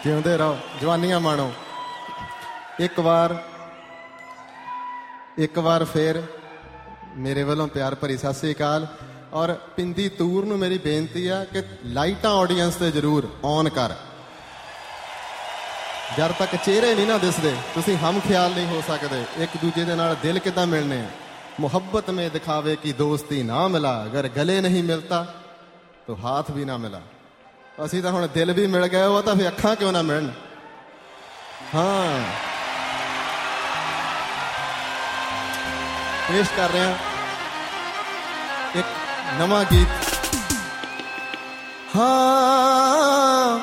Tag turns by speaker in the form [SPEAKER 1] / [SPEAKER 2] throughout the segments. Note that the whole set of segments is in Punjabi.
[SPEAKER 1] ਜਿਉਂਦੇ ਰਹੋ, ਜਵਾਨੀਆਂ ਮਾਣੋ। ਇੱਕ ਵਾਰ ਫੇਰ ਮੇਰੇ ਵੱਲੋਂ ਪਿਆਰ ਭਰੀ ਸਤਿ ਸ੍ਰੀ ਅਕਾਲ। ਔਰ ਪਿੰਦੀ ਤੂਰ ਨੂੰ ਮੇਰੀ ਬੇਨਤੀ ਆ ਕਿ ਲਾਈਟਾਂ ਆਡੀਅנס ਤੇ ਜ਼ਰੂਰ ਔਨ ਕਰ। ਜਦ ਤੱਕ ਚਿਹਰੇ ਨਹੀਂ ਨਾ ਦਿਸਦੇ ਤੁਸੀਂ ਹਮ ਖਿਆਲ ਨਹੀਂ ਹੋ ਸਕਦੇ ਇੱਕ ਦੂਜੇ ਦੇ ਨਾਲ ਦਿਲ ਕਿੱਦਾਂ ਮਿਲਣੇ ਆ। ਮੁਹੱਬਤ ਮੇਂ ਦਿਖਾਵੇ ਕਿ ਦੋਸਤੀ ਨਾ ਮਿਲਾ, ਅਗਰ ਗਲੇ ਨਹੀਂ ਮਿਲਤਾ ਤਾਂ ਹਾਥ ਵੀ ਨਾ ਮਿਲਾ। ਅਸੀਂ ਤਾਂ ਹੁਣ ਦਿਲ ਵੀ ਮਿਲ ਗਏ, ਉਹ ਤਾਂ ਫਿਰ ਅੱਖਾਂ ਕਿਉਂ ਨਾ ਮਿਲਣ। ਹਾਂ, ਪੇਸ਼ ਕਰ ਰਹੇ ਹਾਂ ਇੱਕ ਨਵਾਂ ਗੀਤ। ਹਾਂ,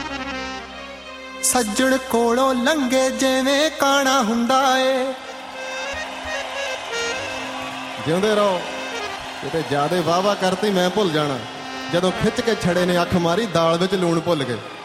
[SPEAKER 1] ਸੱਜਣ ਕੋਲੋਂ ਲੰਘੇ ਜਿਵੇਂ ਕਾਣਾ ਹੁੰਦਾ ਏ। ਜਿਉਂਦੇ ਰਹੋ। ਕਿਤੇ ਜ਼ਿਆਦੇ ਵਾਹ ਵਾਹ ਕਰਤੀ ਮੈਂ ਭੁੱਲ ਜਾਣਾ। ਜਦੋਂ ਖਿੱਚ ਕੇ ਛੜੇ ਨੇ ਅੱਖ ਮਾਰੀ ਦਾਲ ਵਿੱਚ ਲੂਣ ਭੁੱਲ ਗਏ।